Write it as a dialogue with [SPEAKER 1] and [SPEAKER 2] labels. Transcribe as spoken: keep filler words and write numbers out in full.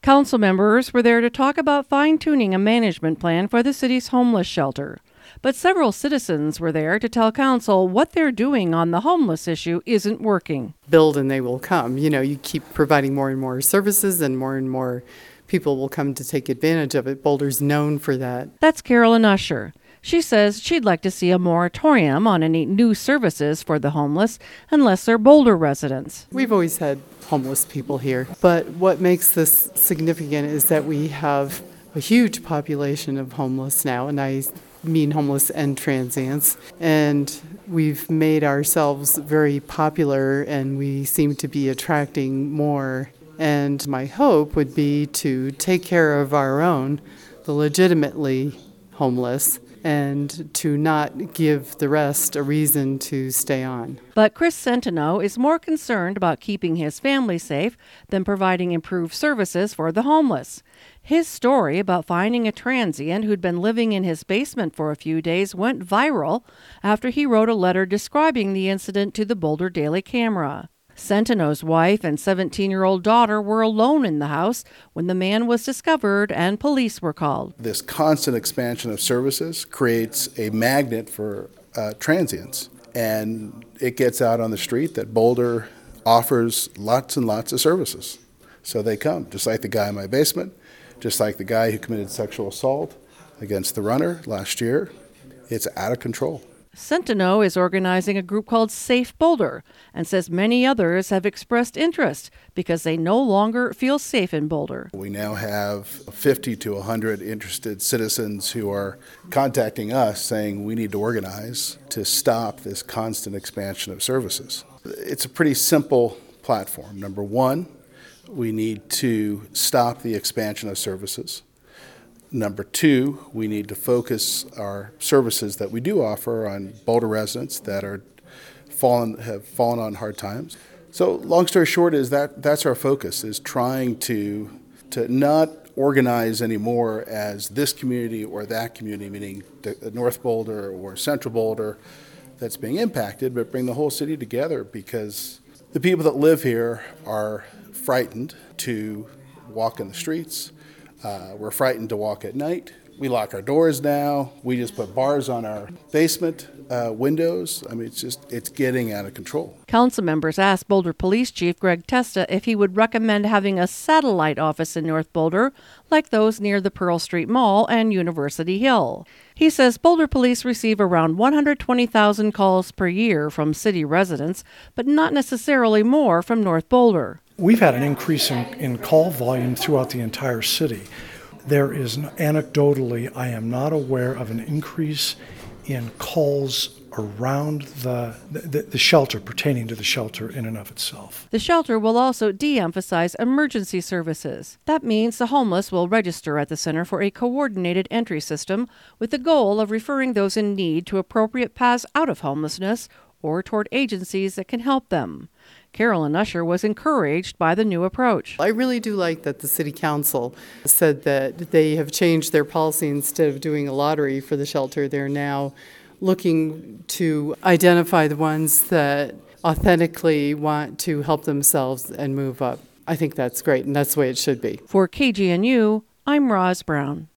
[SPEAKER 1] Council members were there to talk about fine-tuning a management plan for the city's homeless shelter. But several citizens were there to tell council what they're doing on the homeless issue isn't working.
[SPEAKER 2] Build and they will come. You know, you keep providing more and more services and more and more people will come to take advantage of it. Boulder's known for that.
[SPEAKER 1] That's Carolyn Usher. She says she'd like to see a moratorium on any new services for the homeless unless they're Boulder residents.
[SPEAKER 2] We've always had homeless people here, but what makes this significant is that we have a huge population of homeless now, and I mean homeless and transients, and we've made ourselves very popular and we seem to be attracting more. And my hope would be to take care of our own, the legitimately homeless, and to not give the rest a reason to stay on.
[SPEAKER 1] But Chris Centeno is more concerned about keeping his family safe than providing improved services for the homeless. His story about finding a transient who'd been living in his basement for a few days went viral after he wrote a letter describing the incident to the Boulder Daily Camera. Centeno's wife and seventeen-year-old daughter were alone in the house when the man was discovered and police were called.
[SPEAKER 3] This constant expansion of services creates a magnet for uh, transients, and it gets out on the street that Boulder offers lots and lots of services. So they come, just like the guy in my basement, just like the guy who committed sexual assault against the runner last year. It's out of control.
[SPEAKER 1] Centeno is organizing a group called Safe Boulder and says many others have expressed interest because they no longer feel safe in Boulder.
[SPEAKER 3] We now have fifty to one hundred interested citizens who are contacting us saying we need to organize to stop this constant expansion of services. It's a pretty simple platform. Number one, we need to stop the expansion of services. Number two, we need to focus our services that we do offer on Boulder residents that are fallen have fallen on hard times. So long story short is that that's our focus, is trying to to not organize anymore as this community or that community, meaning the North Boulder or Central Boulder that's being impacted, but bring the whole city together, because the people that live here are frightened to walk in the streets. Uh, we're frightened to walk at night. We lock our doors now. We just put bars on our basement uh, windows. I mean, it's just, it's getting out of control.
[SPEAKER 1] Council members asked Boulder Police Chief Greg Testa if he would recommend having a satellite office in North Boulder, like those near the Pearl Street Mall and University Hill. He says Boulder Police receive around one hundred twenty thousand calls per year from city residents, but not necessarily more from North Boulder.
[SPEAKER 4] We've had an increase in, in call volume throughout the entire city. There is, anecdotally, I am not aware of an increase in calls around the, the, the shelter, pertaining to the shelter in and of itself.
[SPEAKER 1] The shelter will also de-emphasize emergency services. That means the homeless will register at the center for a coordinated entry system with the goal of referring those in need to appropriate paths out of homelessness or toward agencies that can help them. Carolyn Usher was encouraged by the new approach.
[SPEAKER 2] I really do like that the city council said that they have changed their policy. Instead of doing a lottery for the shelter, they're now looking to identify the ones that authentically want to help themselves and move up. I think that's great, and that's the way it should be.
[SPEAKER 1] For K G N U, I'm Roz Brown.